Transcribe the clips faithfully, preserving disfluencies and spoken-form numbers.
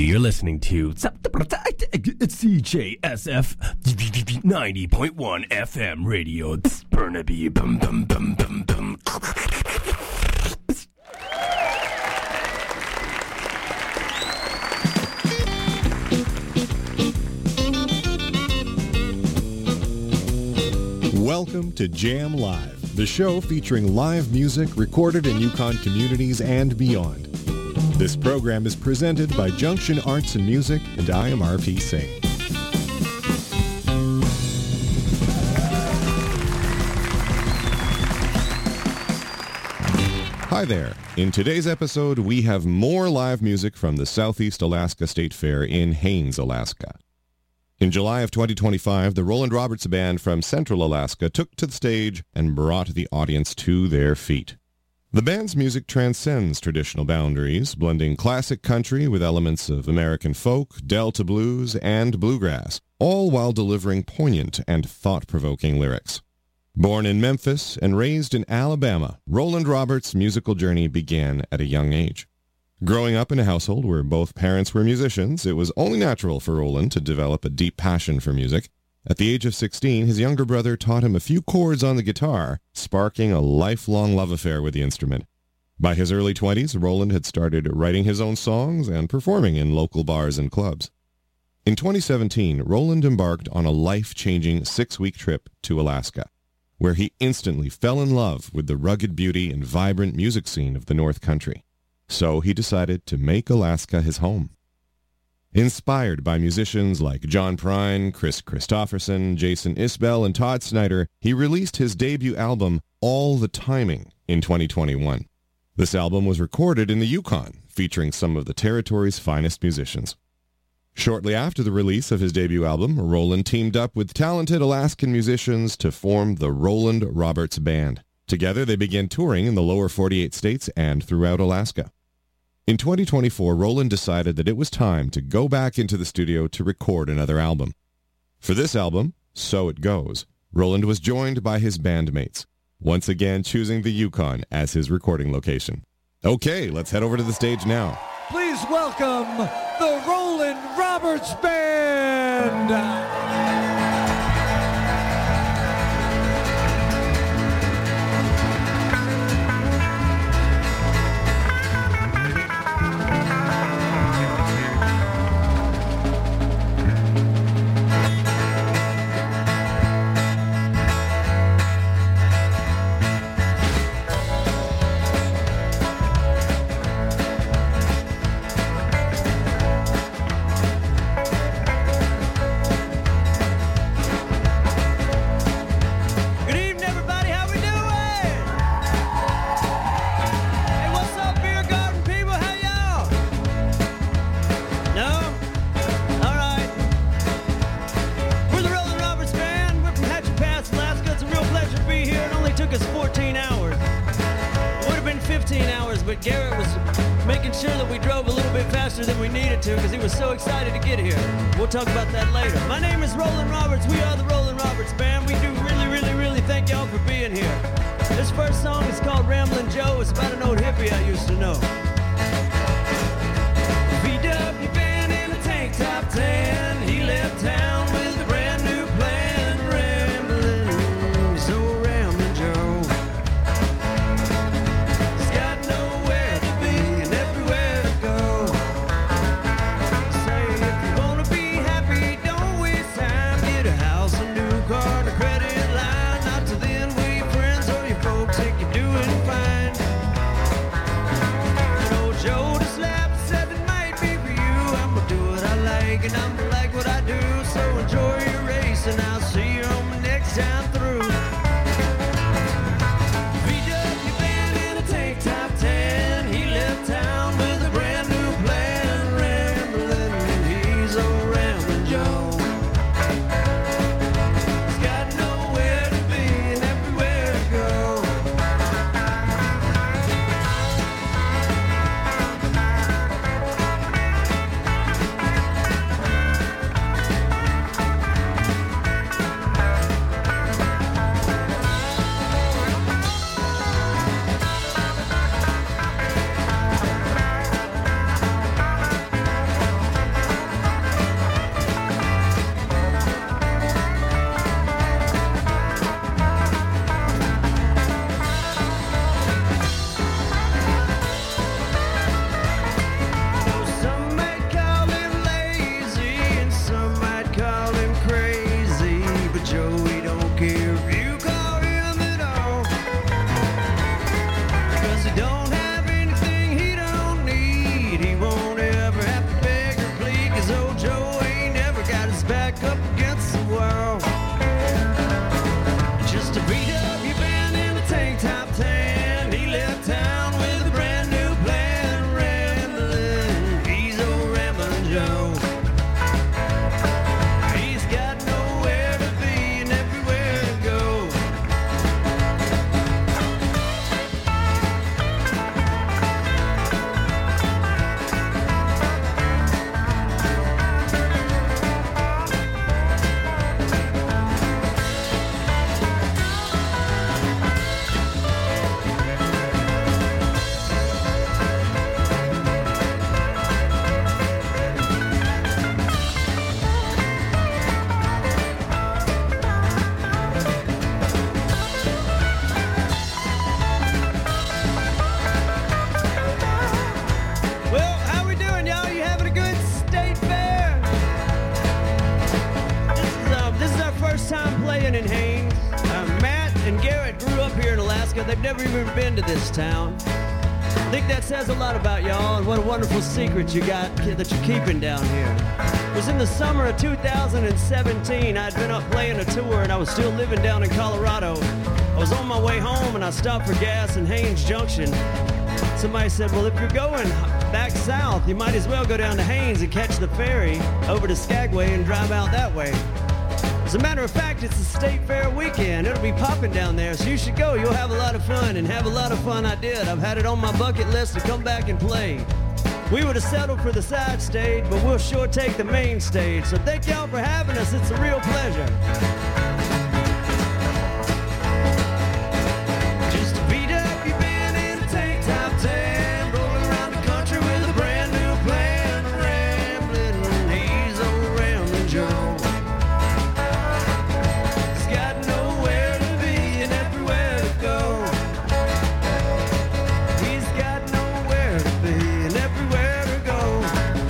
You're listening to C J S F ninety point one F M radio. Burnaby. Bum, bum, bum, bum, bum. Welcome to Jam Live, the show featuring live music recorded in Yukon communities and beyond. This program is presented by Junction Arts and Music, and I am R P Singh. Hi there. In today's episode, we have more live music from the Southeast Alaska State Fair in Haines, Alaska. In July of twenty twenty-five, the Roland Roberts Band from Central Alaska took to the stage and brought the audience to their feet. The band's music transcends traditional boundaries, blending classic country with elements of American folk, Delta blues, and bluegrass, all while delivering poignant and thought-provoking lyrics. Born in Memphis and raised in Alabama, Roland Roberts' musical journey began at a young age. Growing up in a household where both parents were musicians, it was only natural for Roland to develop a deep passion for music. At the age of sixteen, his younger brother taught him a few chords on the guitar, sparking a lifelong love affair with the instrument. By his early twenties, Roland had started writing his own songs and performing in local bars and clubs. In twenty seventeen, Roland embarked on a life-changing six-week trip to Alaska, where he instantly fell in love with the rugged beauty and vibrant music scene of the North Country. So he decided to make Alaska his home. Inspired by musicians like John Prine, Chris Christopherson, Jason Isbell, and Todd Snyder, he released his debut album, All the Timing, in twenty twenty-one. This album was recorded in the Yukon, featuring some of the territory's finest musicians. Shortly after the release of his debut album, Roland teamed up with talented Alaskan musicians to form the Roland Roberts Band. Together, they began touring in the lower forty-eight states and throughout Alaska. In twenty twenty-four, Roland decided that it was time to go back into the studio to record another album. For this album, So It Goes, Roland was joined by his bandmates, once again choosing the Yukon as his recording location. Okay, let's head over to the stage now. Please welcome the Roland Roberts Band! But Garrett was making sure that we drove a little bit faster than we needed to because he was so excited to get here. We'll talk about that later. My name is Roland Roberts. We are the Roland Roberts Band. We do really, really, really thank y'all for being here. This first song is called Ramblin' Joe. It's about an old hippie I used to know. V W band in a tank top tan. He left town with a brand new plan. Ramblin', so Ramblin' Joe. And I'm like what I do, so enjoy your race, and I'll see you on the next time through. V W band in a tank top tan. He left town with a brand new plan. Ramblin', and he's old Ramblin' Joe. He's got nowhere to be and everywhere to go. Joe. He's got nowhere to be and everywhere to go. Well, how we doing, y'all? You having a good state fair? This is, um, this is our first time playing in Haines. Uh, Matt and Garrett grew up here in Alaska. They've never even been to this town. I think that says a lot about y'all and what a wonderful secret you got that you're keeping down here. It was in the summer of two thousand seventeen. I'd been up playing a tour and I was still living down in Colorado. I was on my way home and I stopped for gas in Haines Junction. Somebody said, well, if you're going back south, you might as well go down to Haines and catch the ferry over to Skagway and drive out that way. As a matter of fact, it's a state fair weekend. It'll be popping down there, so you should go. You'll have a lot of fun, and have a lot of fun I did. I've had it on my bucket list to come back and play. We would have settled for the side stage, but we'll sure take the main stage. So thank y'all for having us. It's a real pleasure. Just to beat up, you've been in a tank top ten, rolling around the country with a brand new plan, rambling. He's old Rambling Joe. He's got nowhere to be and everywhere to go. He's got nowhere to be and everywhere to go.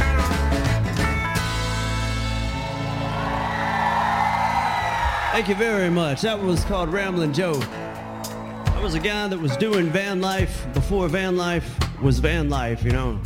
Thank you very much. That was called Ramblin' Joe. I was a guy that was doing van life before van life was van life, you know.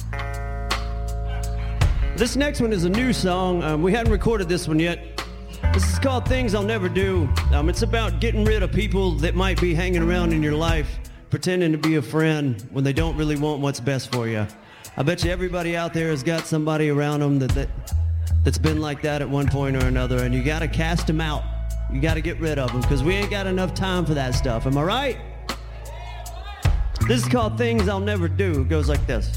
This next one is a new song. Um, we hadn't recorded this one yet. This is called Things I'll Never Do. Um, it's about getting rid of people that might be hanging around in your life, pretending to be a friend when they don't really want what's best for you. I bet you everybody out there has got somebody around them that, that, that's been like that at one point or another, and you got to cast them out. You got to get rid of them because we ain't got enough time for that stuff. Am I right? This is called Things I'll Never Do. It goes like this.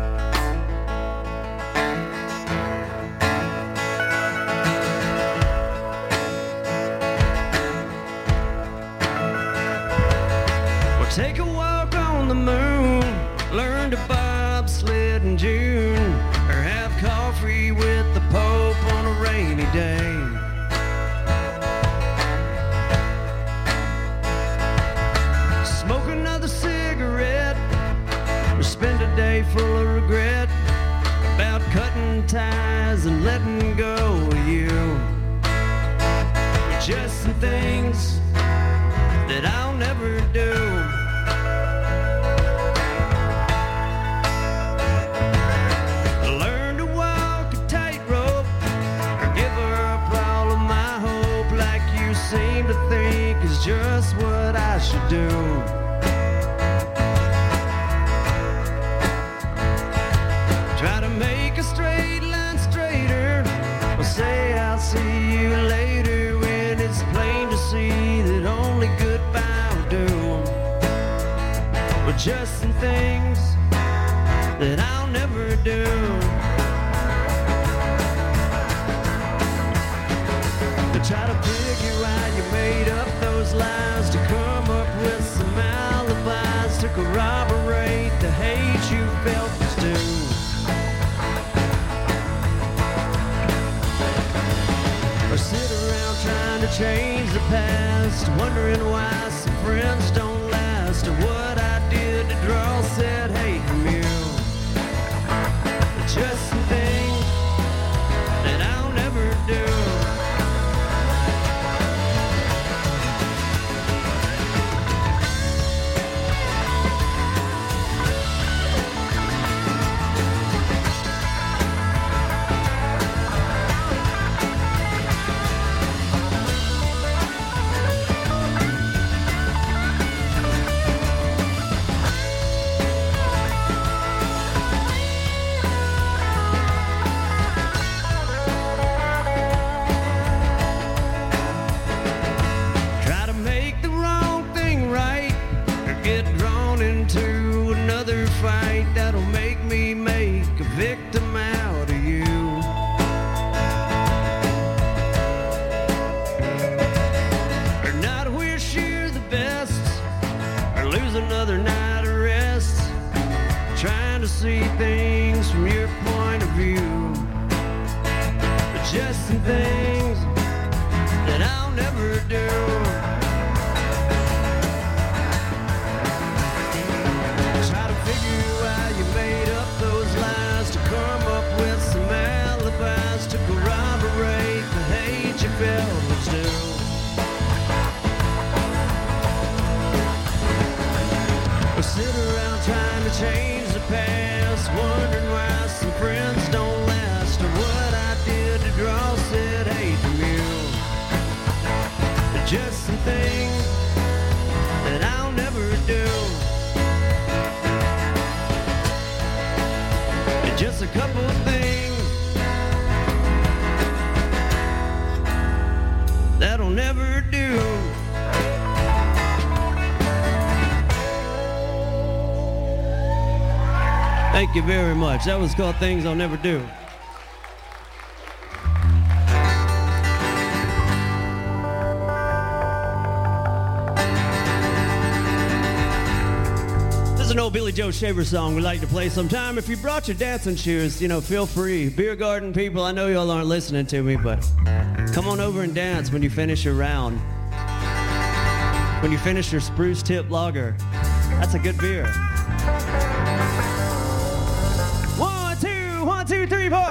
Well, take a walk on the moon, learn to bobsled in June, or have coffee with the Pope on a rainy day. Smoke another cigarette, or spend a day full of regret about cutting ties and letting go of you. Just some things that I'll never do. Learn to walk a tightrope, or give up all of my hope like you seem to think is just what I should do. Try to make a straight line straighter, or say I'll see you later when it's plain to see that only goodbye will do. But just some things that I'll never do. To try to figure out you made up those lies to come up with some alibis to corroborate the hate you felt was due. Or sit around trying to change the past, wondering why some friends don't last, or what I did to draw said hate from you. Just some things that I'll never do. just some things that I'll never do. Try to figure out you made up those lies to come up with some alibis to corroborate the hate you felt was due. Or sit around trying to change the past, wondering why some friends don't last, or what I did to draw said hate from you. Just some things that I'll never do. Just a couple of things that'll never do. Thank you very much. That was called Things I'll Never Do. This is an old Billy Joe Shaver song we like to play sometime. If you brought your dancing shoes, you know, feel free. Beer garden people, I know y'all aren't listening to me, but come on over and dance when you finish your round. When you finish your Spruce Tip Lager. That's a good beer. One, two, one, two, three, four.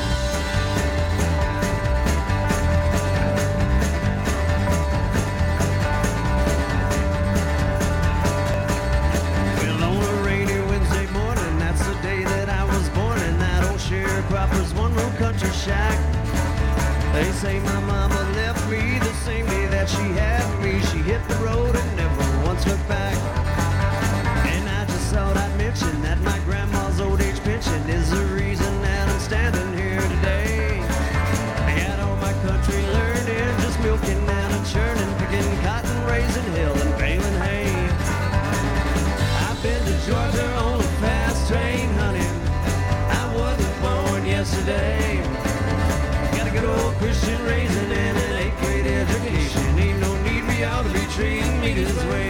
Well, on a rainy Wednesday morning, that's the day that I was born in that old sharecropper's one-room country shack. They say my mama left me the same day that she had me. She hit the road and never once looked back. And I just thought I'd mention that my grandma's old age pension is the reason that I'm standing here today. I had all my country learning, just milking and a churning, picking cotton, raising hill and baling hay. I've been to Georgia on a fast train, honey. I wasn't born yesterday. Got a good old Christian raising and an eighth grade education. Ain't no need me out to be treating me this way.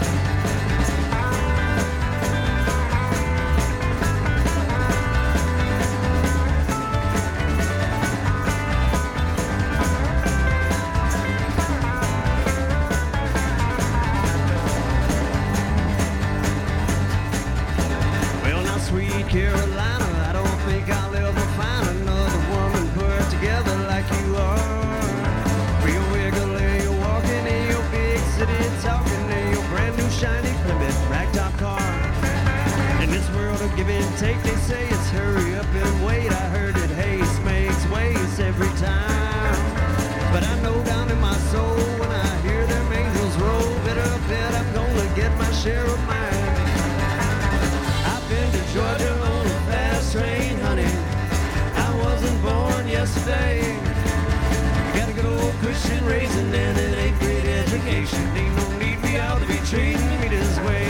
Well, now, sweet Carolina, I don't think I'll ever find another woman put together like you are. Real wiggly, you're walking in your big city, talking in your brand new shiny Plymouth ragtop car. In this world of give and take, they say it's hurry up and wait. I heard it haste makes waste every time. But I know down in my soul when I hear them angels roll, better bet I'm gonna get my share of mine. I've been to Georgia on a fast train, honey. I wasn't born yesterday. Got a good old Christian raising and an eighth grade education. Ain't no need me out to be treating me this way.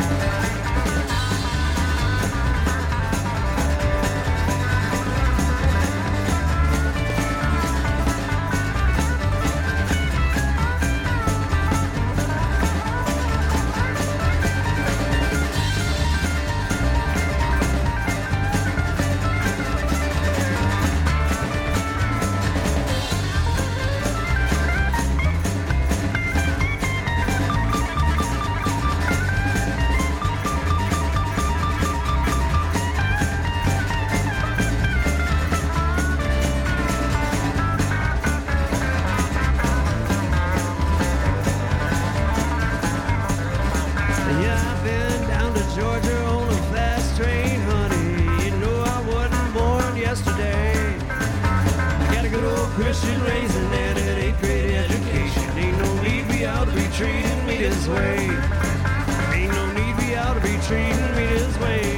Yeah, I've been down to Georgia on a fast train, honey. You know I wasn't born yesterday. Got a good old Christian raising and an eighth grade education. Ain't no need me out to be treating me this way. Ain't no need me out to be treating me this way.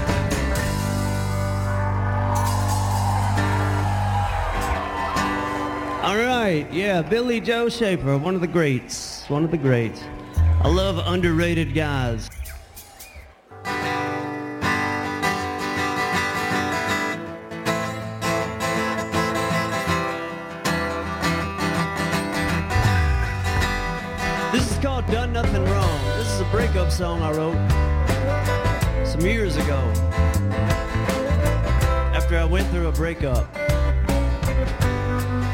All right, yeah, Billy Joe Shaver, one of the greats, one of the greats. I love underrated guys. This is called Done Nothing Wrong. This is a breakup song I wrote some years ago after I went through a breakup.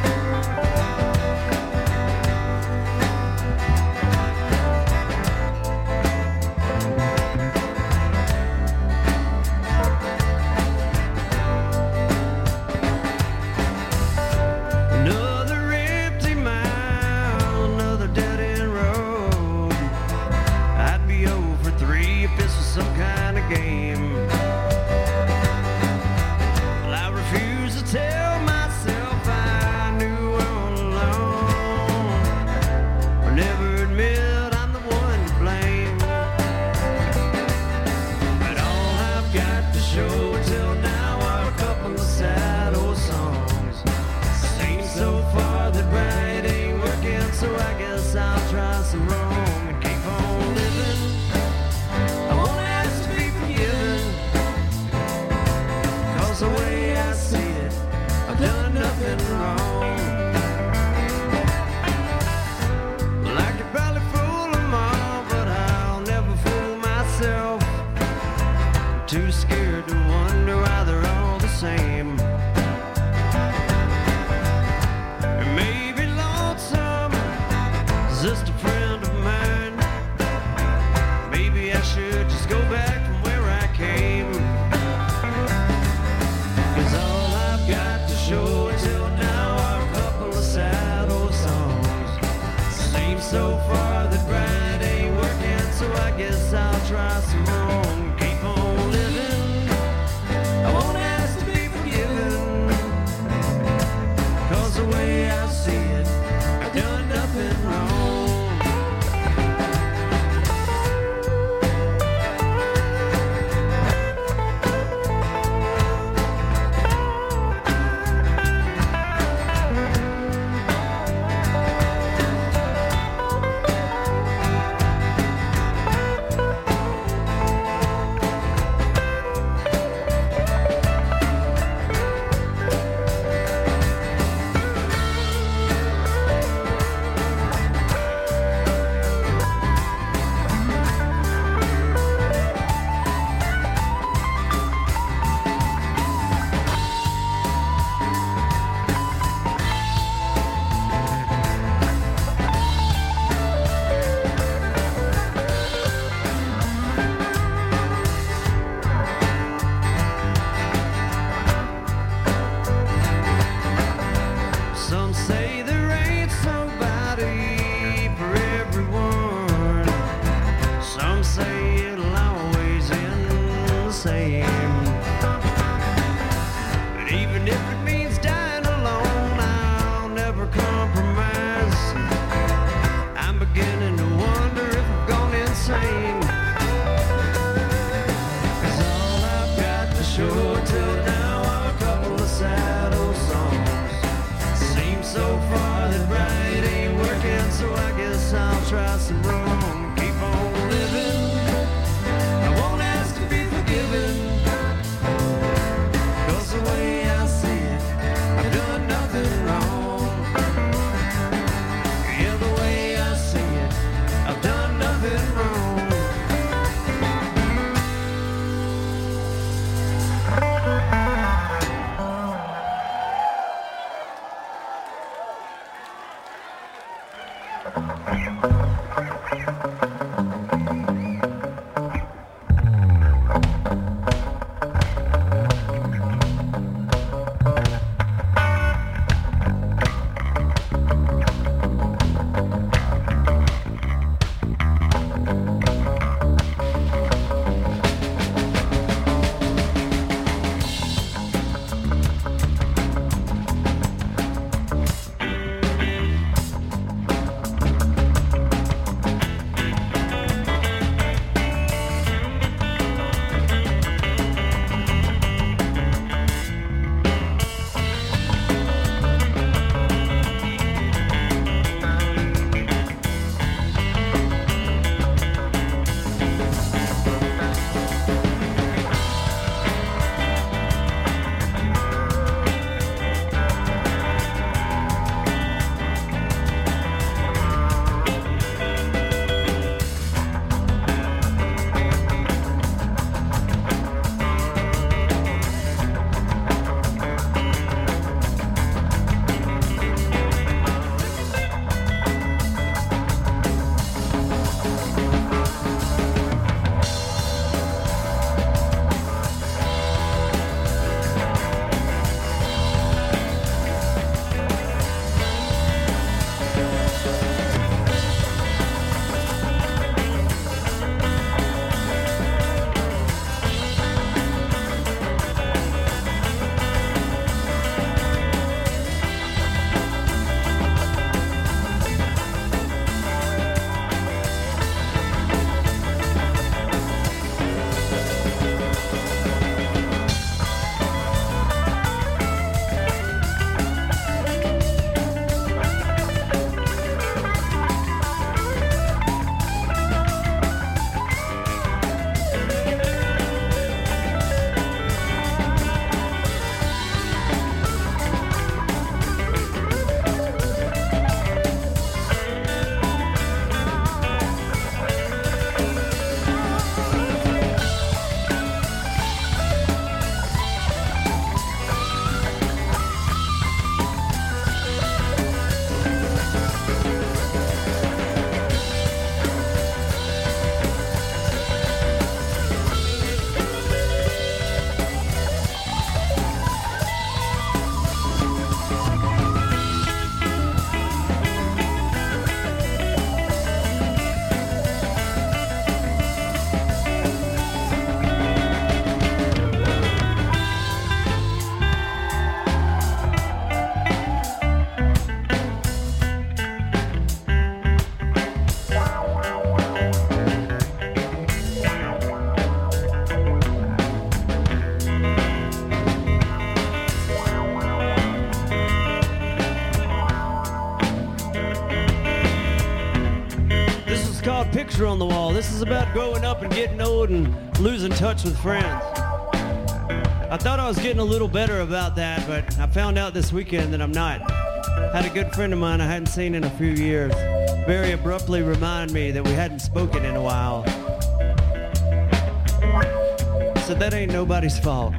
show till now are a couple of sad old songs. Seems so far that right ain't working, so I guess I'll try some more. Keep on living. I won't ask to be forgiven, 'cause the way I see it, I've done nothing wrong. Some say there ain't somebody for everyone. Some say it'll always end the same. But even if it means dying alone, I'll never compromise. I'm beginning to wonder if I've gone insane. 'Cause all I've got to show till now are a couple of sad old songs. So far that right ain't working, so I guess I'll try some wrong. Keep on living. I won't ask to be forgiven, 'cause the way I see it, I've done nothing wrong. Yeah, the way I see it, I've done nothing wrong. Picture on the Wall. This is about growing up and getting old and losing touch with friends. I thought I was getting a little better about that, but I found out this weekend that I'm not. Had a good friend of mine I hadn't seen in a few years very abruptly remind me that we hadn't spoken in a while. So that ain't nobody's fault.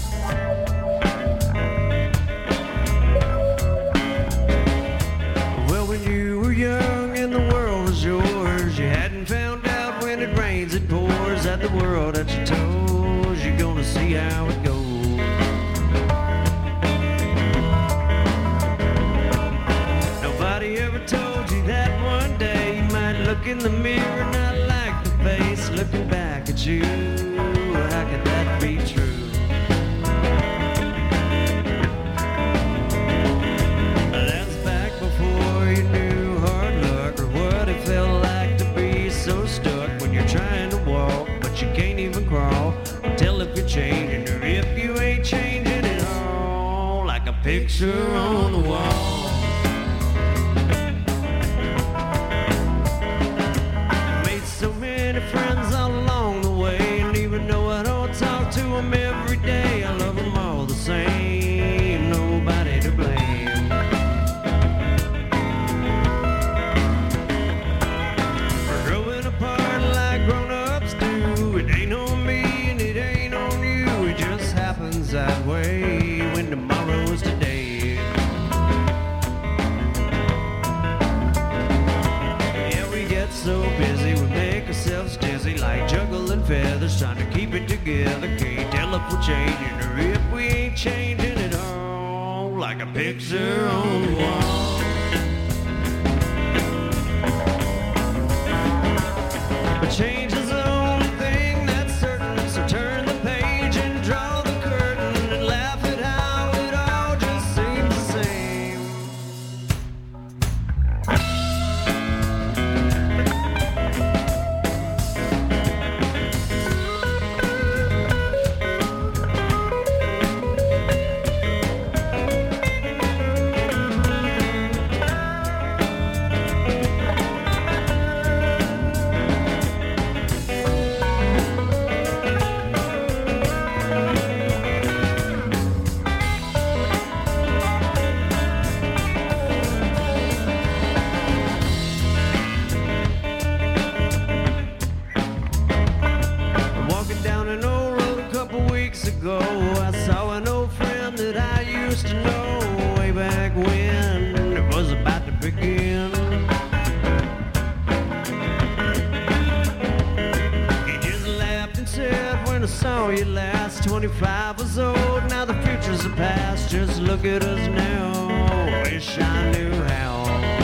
Well, when you were young and the world was yours, you hadn't found out when it rains it pours at the world at your toes. You're gonna see how it goes. Nobody ever told you that one day you might look in the mirror and not like the face looking back at you. How could that be true? That's back before you knew hard luck or what it felt like to be so stuck when you're trying to walk but you can't even crawl. Tell if you're changing or if you ain't changing at all, like a picture on the wall. Made so many friends all along the way, and even though I don't talk to them every day, I love them all the same, nobody to blame. We're growing apart like grown-ups do. It ain't on me and it ain't on you, it just happens that way when tomorrow's today. Yeah, we get so busy, we make ourselves dizzy like juggling feathers, trying to keep it together. Can't tell if we're changing or if we ain't changing at all, like a picture on the wall. But change is the only thing that's certain, so turn the page and draw the curtain and laugh at how it all just seems the same. Walking down an old road a couple weeks ago, I saw an old friend that I used to know way back when it was about to begin. He just laughed and said, when I saw you last, twenty-five was old, now the future's the past, just look at us now, wish I knew how.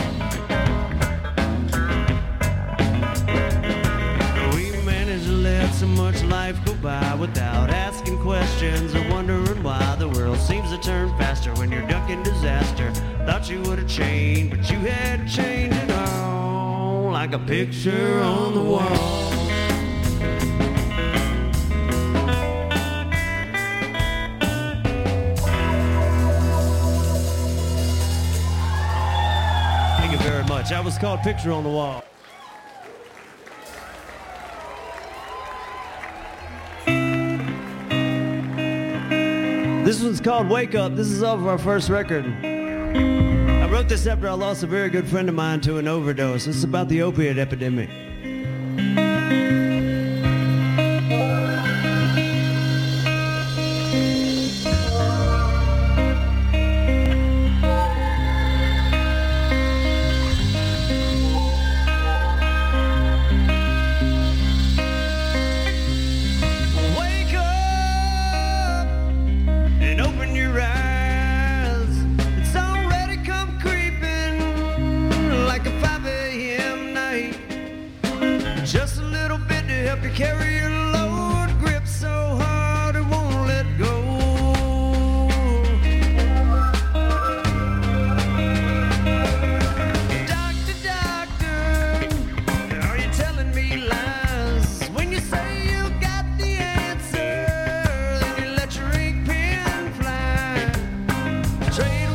We managed to let so much life go by without asking questions or wondering why the world seems to turn faster when you're ducking disaster. Thought you would have changed, but you had to change it all, like a picture on the wall. Thank you very much. That was called Picture on the Wall. This one's called Wake Up. This is off of our first record. I wrote this after I lost a very good friend of mine to an overdose. It's about the opiate epidemic. Wake up and open your eyes. It's already come creeping like a five a.m. night. Just a little bit to help you carry your load. Grip so hard it won't let go. Doctor, doctor, are you telling me lies? When you say you got the answer, then you let your ink pen fly. Trade